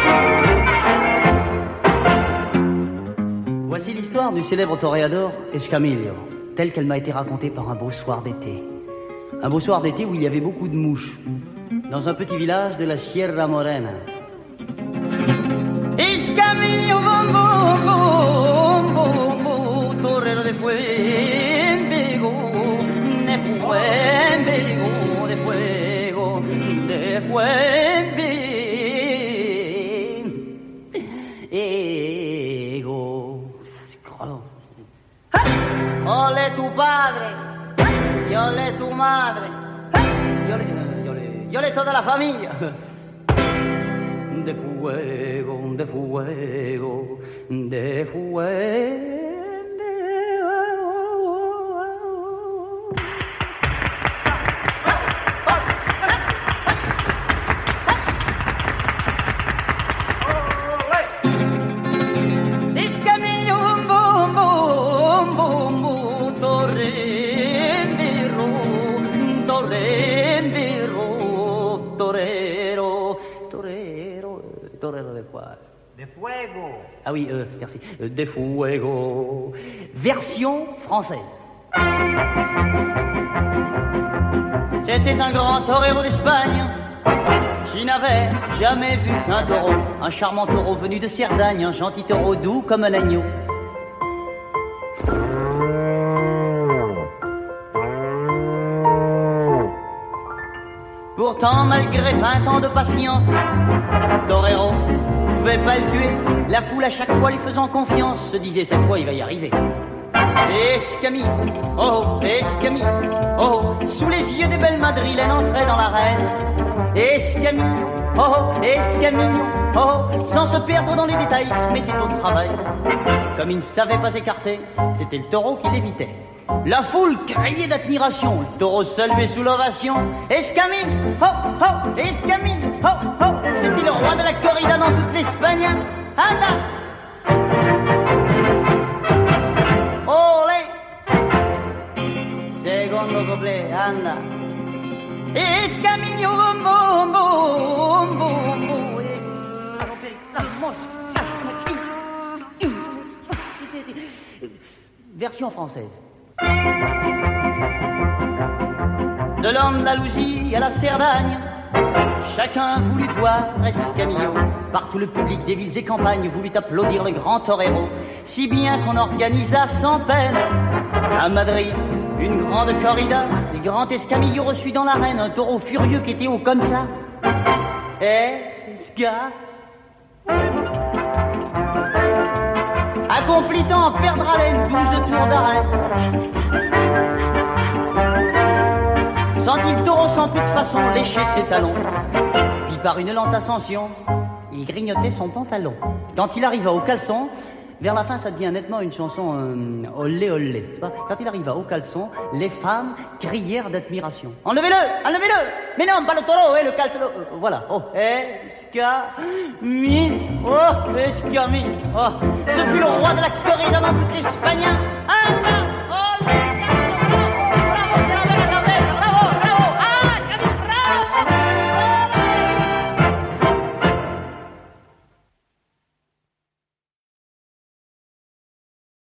Voici l'histoire du célèbre toréador Escamillo, telle qu'elle m'a été racontée par un beau soir d'été. Un beau soir d'été où il y avait beaucoup de mouches, dans un petit village de la Sierra Morena. Escamillo, torero de fuego, de fuego, de fuego, de fuego. Ole tu padre, y ole tu madre, y ole toda la familia. De fuego, de fuego, de fuego. De fuego. Ah oui, merci. De fuego. Version française. C'était un grand torero d'Espagne qui n'avait jamais vu qu'un taureau. Un charmant taureau venu de Cerdagne, un gentil taureau doux comme un agneau. Pourtant, malgré 20 ans de patience, torero pouvait pas le tuer. La foule à chaque fois lui faisant confiance se disait cette fois il va y arriver. Escamillo, oh, Escamillo, oh, sous les yeux des belles madrilènes entrait dans l'arène. Escamillo, oh, Escamillo, oh, sans se perdre dans les détails, se mettait au travail. Comme il ne savait pas écarter, c'était le taureau qui l'évitait. La foule criait d'admiration, le taureau saluait sous l'ovation. Escamillo, oh, oh, Escamillo, oh, oh, c'était le roi de la corrida dans toute l'Espagne. Anda! Olé! Secondo couplet, anda! Escamillo, bom, bom, bom, bom. Version française. De l'Andalousie à la Cerdagne, chacun voulut voir Escamillo. Partout le public des villes et campagnes voulut applaudir le grand torero, si bien qu'on organisa sans peine à Madrid une grande corrida. Le grand Escamillo reçut dans l'arène un taureau furieux qui était haut comme ça. Accomplit en perdre haleine 12 tours d'arène. Sentit le taureau sans plus de façon lécher ses talons. Puis par une lente ascension, il grignotait son pantalon. Quand il arriva au caleçon, vers la fin ça devient nettement une chanson olé olé. Quand il arriva au caleçon, les femmes crièrent d'admiration. Enlevez-le, enlevez-le. Mais non, pas le taureau, le caleçon. Voilà. Oh, Escamillo, oh, Escamillo. Oh, ce fut le roi de la corrida dans toute l'Espagne.